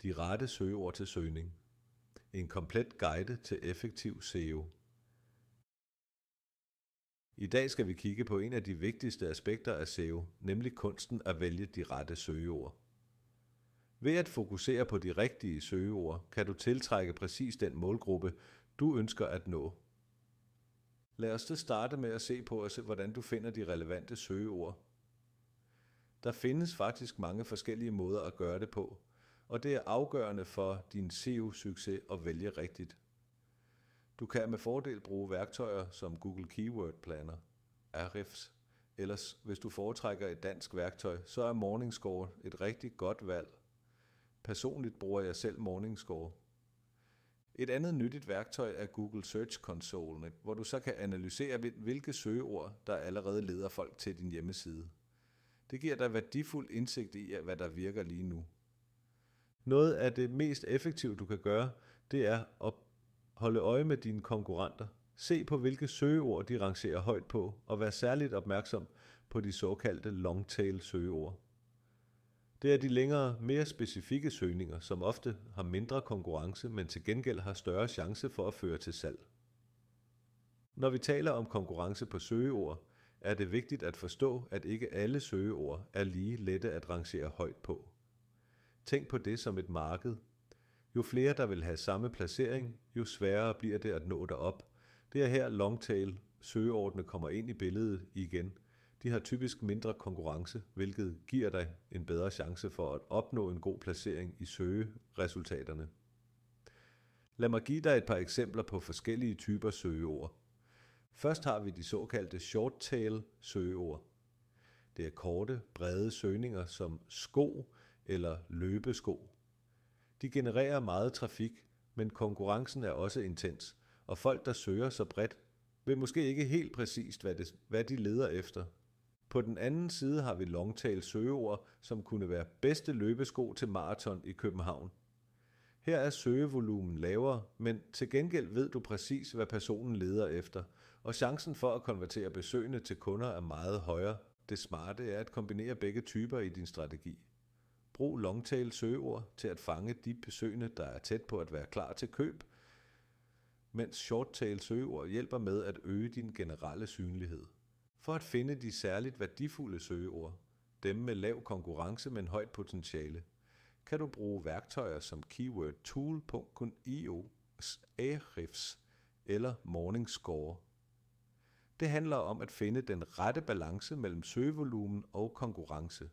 De rette søgeord til søgning. En komplet guide til effektiv SEO. I dag skal vi kigge på en af de vigtigste aspekter af SEO, nemlig kunsten at vælge de rette søgeord. Ved at fokusere på de rigtige søgeord, kan du tiltrække præcis den målgruppe, du ønsker at nå. Lad os starte med at se på, hvordan du finder de relevante søgeord. Der findes faktisk mange forskellige måder at gøre det på, og det er afgørende for din SEO-succes at vælge rigtigt. Du kan med fordel bruge værktøjer som Google Keyword Planner, Ahrefs, ellers hvis du foretrækker et dansk værktøj, så er Morningscore et rigtig godt valg. Personligt bruger jeg selv Morningscore. Et andet nyttigt værktøj er Google Search Console, hvor du så kan analysere, hvilke søgeord, der allerede leder folk til din hjemmeside. Det giver dig værdifuld indsigt i, hvad der virker lige nu. Noget af det mest effektive, du kan gøre, det er at holde øje med dine konkurrenter. Se på, hvilke søgeord de rangerer højt på, og vær særligt opmærksom på de såkaldte longtail søgeord. Det er de længere, mere specifikke søgninger, som ofte har mindre konkurrence, men til gengæld har større chance for at føre til salg. Når vi taler om konkurrence på søgeord, er det vigtigt at forstå, at ikke alle søgeord er lige lette at rangere højt på. Tænk på det som et marked. Jo flere der vil have samme placering, jo sværere bliver det at nå derop. Det er her longtail søgeordene kommer ind i billedet igen. De har typisk mindre konkurrence, hvilket giver dig en bedre chance for at opnå en god placering i søgeresultaterne. Lad mig give dig et par eksempler på forskellige typer søgeord. Først har vi de såkaldte short tail søgeord. Det er korte, brede søgninger som sko eller løbesko. De genererer meget trafik, men konkurrencen er også intens, og folk, der søger så bredt, ved måske ikke helt præcist, hvad de leder efter. På den anden side har vi longtail søgeord, som kunne være bedste løbesko til maraton i København. Her er søgevolumen lavere, men til gengæld ved du præcis, hvad personen leder efter, og chancen for at konvertere besøgende til kunder er meget højere. Det smarte er at kombinere begge typer i din strategi. Brug longtail søgeord til at fange de besøgende, der er tæt på at være klar til køb, mens shorttail søgeord hjælper med at øge din generelle synlighed. For at finde de særligt værdifulde søgeord, dem med lav konkurrence, men højt potentiale, kan du bruge værktøjer som keywordtool.io, Ahrefs eller Morningscore. Det handler om at finde den rette balance mellem søgevolumen og konkurrence.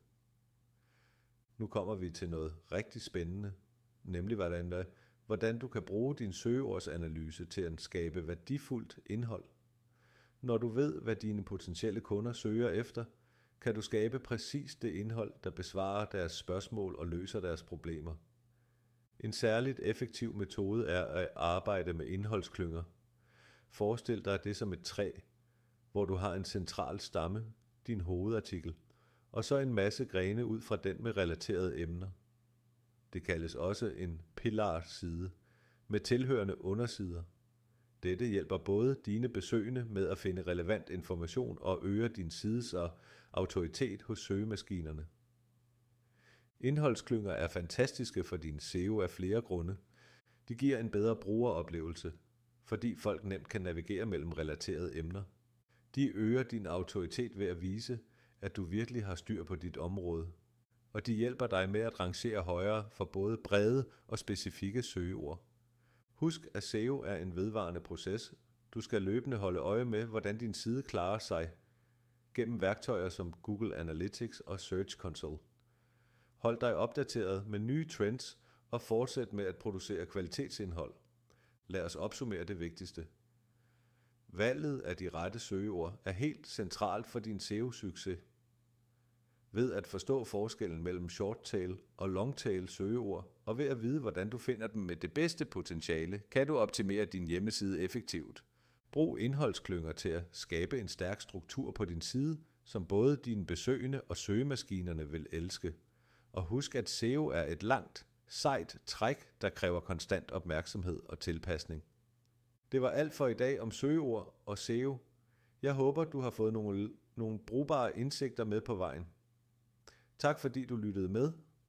Nu kommer vi til noget rigtig spændende, nemlig hvordan du kan bruge din søgeordsanalyse til at skabe værdifuldt indhold. Når du ved, hvad dine potentielle kunder søger efter, kan du skabe præcis det indhold, der besvarer deres spørgsmål og løser deres problemer. En særligt effektiv metode er at arbejde med indholdsklynger. Forestil dig det som et træ, hvor du har en central stamme, din hovedartikel, og så en masse grene ud fra den med relaterede emner. Det kaldes også en pilarside, med tilhørende undersider. Dette hjælper både dine besøgende med at finde relevant information og øger din sides autoritet hos søgemaskinerne. Indholdsklynger er fantastiske for din SEO af flere grunde. De giver en bedre brugeroplevelse, fordi folk nemt kan navigere mellem relaterede emner. De øger din autoritet ved at vise, at du virkelig har styr på dit område, og de hjælper dig med at rangere højere for både brede og specifikke søgeord. Husk, at SEO er en vedvarende proces. Du skal løbende holde øje med, hvordan din side klarer sig gennem værktøjer som Google Analytics og Search Console. Hold dig opdateret med nye trends og fortsæt med at producere kvalitetsindhold. Lad os opsummere det vigtigste. Valget af de rette søgeord er helt centralt for din SEO-succes. Ved at forstå forskellen mellem shorttail og longtail søgeord, og ved at vide, hvordan du finder dem med det bedste potentiale, kan du optimere din hjemmeside effektivt. Brug indholdsklynger til at skabe en stærk struktur på din side, som både dine besøgende og søgemaskinerne vil elske. Og husk, at SEO er et langt, sejt træk, der kræver konstant opmærksomhed og tilpasning. Det var alt for i dag om søgeord og SEO. Jeg håber, du har fået nogle brugbare indsigter med på vejen. Tak fordi du lyttede med.